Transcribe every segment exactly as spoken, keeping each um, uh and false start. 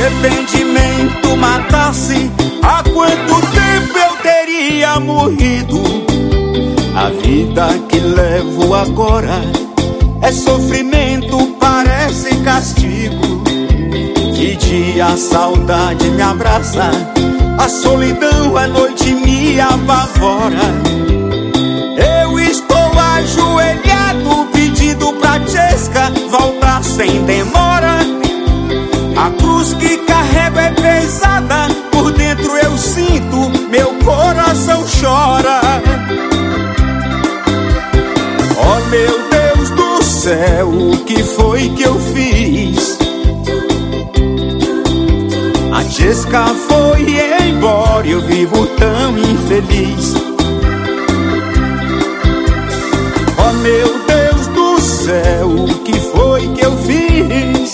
arrependimento matasse, há quanto tempo eu teria morrido. A vida que levo agora é sofrimento, parece castigo. De dia a saudade me abraça, a solidão à noite me apavora. Eu estou ajoelhado pedindo pra Tchesca voltar sem demora. A cruz que carrego é pesada, por dentro eu sinto, meu coração chora. Oh meu Deus do céu, o que foi que eu fiz? A Tchesca foi embora e eu vivo tão infeliz. Oh meu Deus do céu, o que foi que eu fiz?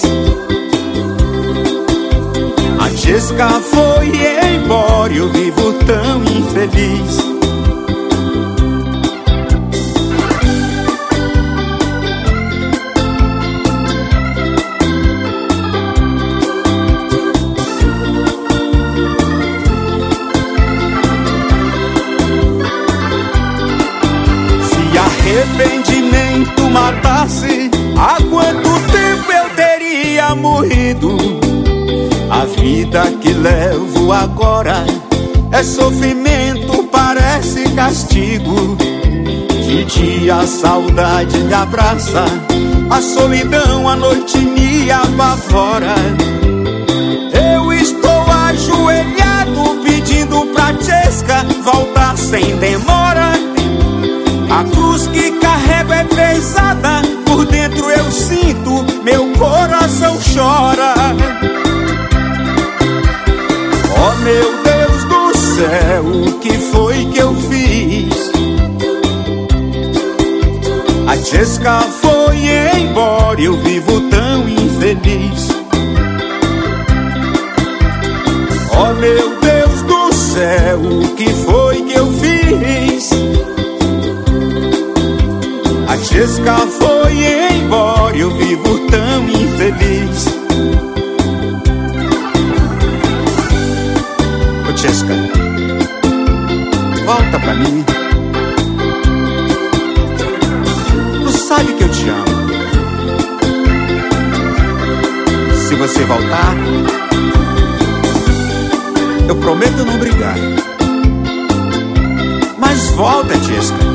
A Tchesca foi embora e eu vivo tão infeliz. Arrependimento matasse, há quanto tempo eu teria morrido. A vida que levo agora é sofrimento, parece castigo. De dia a saudade me abraça, a solidão à noite me apavora. Eu estou ajoelhado pedindo pra Tchesca voltar sem demora. A cruz que carrego é pesada, por dentro eu sinto, meu coração chora. Oh meu Deus do céu, o que foi que eu fiz? A Tchesca foi embora e eu vivo tão infeliz. Oh meu Deus do céu, o que foi que eu fiz? A Tchesca foi embora e eu vivo tão infeliz. Ô Tchesca, volta pra mim. Tu sabe que eu te amo. Se você voltar, eu prometo não brigar. Mas volta, Tchesca.